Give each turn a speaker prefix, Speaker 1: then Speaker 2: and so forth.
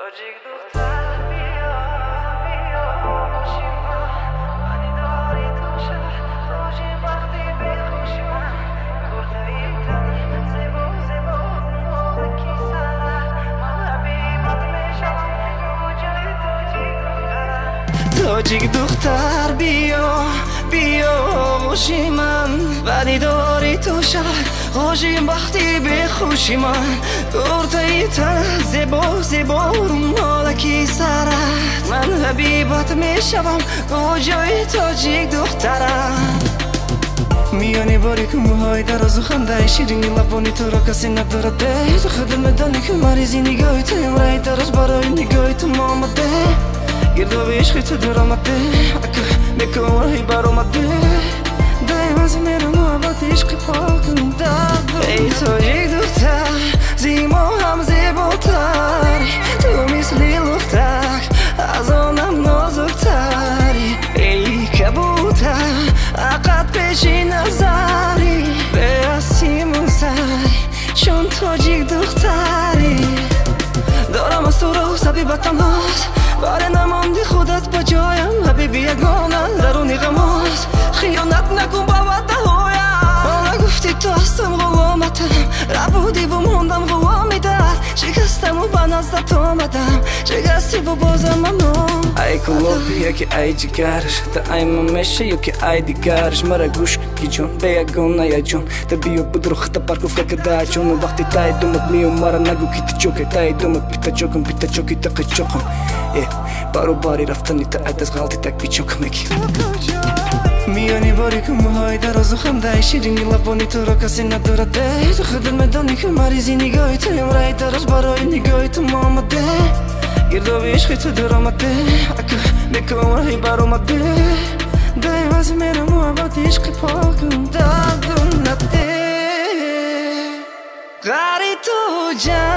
Speaker 1: تاجیک دختر بیا بیا باشی من منی داری تو شهر باشی وقتی بخوشی من گرده ای تن زیبا زیبا مالکی سره من حبیبت میشم کجای تاجیک دختر بیا بیا باشی من ولی داری تو شهر خوشی وقتی بخوشی من گرده ای تن زیبا زیبا مالکی سرت من حبیبت میشم کجای تاجیک دخترم میانی باریک موهای دراز و خنده شیرینی لبانی تو را کسی ندارده تو خودم میدانی که مریضی نگاهی تو امرای دراز برای نگاهی تو ما آمده گرداب عشقی تو دور آمده اکه میکنم راهی بر آمده دایم از میرم محبت عشقی پاکم داد ای تاجیک دختر زیما هم زیباتر تو مثلی لختک از آنم نازکتری ای کبوتر عقد پیشی نظری به سیم و سری چون تاجیک دختری دارم از تو رو سبیبت تنهاست باره نماندی خودت با جایم حبیبی یگانه درونی غماست خیانت نکن با وعده‌هایم نگفتی تو هستم غلامتم ربودی و موندم غلامی درد شکستم و به نزدت آمدم شکستی و بازم ممنون ای کلوب یکی ای جگرش تا ای ممیشه یکی ای دیگرش مرا گوش کی جون به یگانه یا جون تا بیو بدرو خطا پرکو فکر دا جون وقتی تای دومت میو مرا نگو کی تی چوکه تای دومت پیتا چوکی تقی چوکم بارو باری رفتنی تا عد از غلطی تک بیچوک میگی میانی باریک موهای دراز و خنده شیرینی لبانی تو را کسی ندارده تو خودت میدانی که مریضی نگاهی تو امرای دراز برای نگاهی تو ما آمده گرداب عشقی تو دور آمده اکه میکنم راهی بر آمده دایم از میرم محبت عشقی پاکم دادم نده غری تو جان